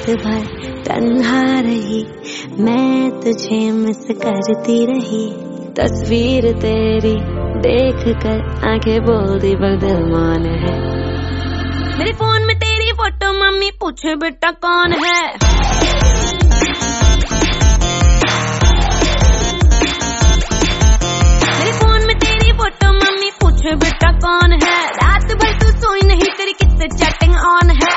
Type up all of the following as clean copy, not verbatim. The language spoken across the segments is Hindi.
रात भर तन्हा रही, मैं तुझे मिस करती रही। तस्वीर तेरी देख कर आंखें बोल दी बगल मान है। मेरे फोन में तेरी फोटो मम्मी पूछे बेटा कौन है। मेरे फोन में तेरी फोटो मम्मी पूछे बेटा कौन है। रात भर तू सोई नहीं, तेरी किससे चैटिंग ऑन है।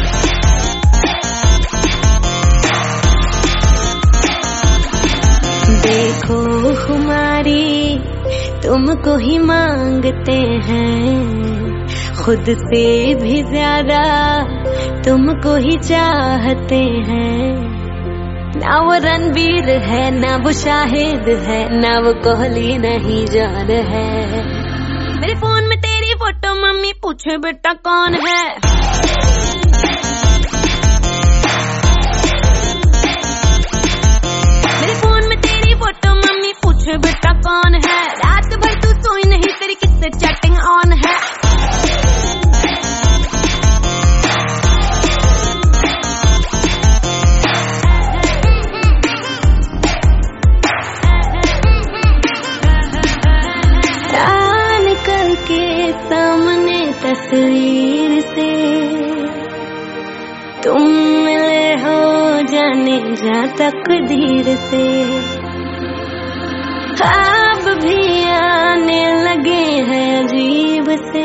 देखो हमारी तुमको ही मांगते हैं, खुद से भी ज्यादा तुमको ही चाहते हैं। ना वो रणवीर है, ना वो शाहिद है, ना वो कोहली नहीं जान है। मेरे फोन में तेरी फोटो मम्मी पूछे बेटा कौन है। मेरे फोन में तेरी फोटो मम्मी पूछे बेटा कौन है। रात भर तू सोई नहीं, तेरी किससे चैटिंग ऑन है। निकल के सामने तस्वीर से तुम मिले हो जाने जा तकदीर से। ख्वाब भी आने लगे हैं अजीब से,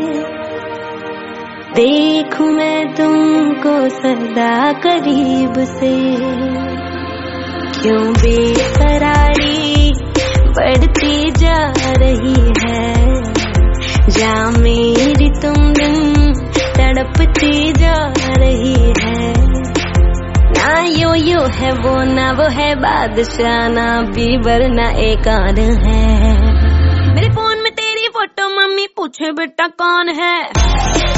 देखूं मैं तुमको सदा करीब से। क्यों बेकरारी बढ़ती जा रही है, जा मेरी तुम दिन तड़पती जा रही है। ना यो है वो, ना वो है बादशाह, ना बीबर, ना एक और है। मेरे फोन में तेरी फोटो मम्मी पूछे बेटा कौन है।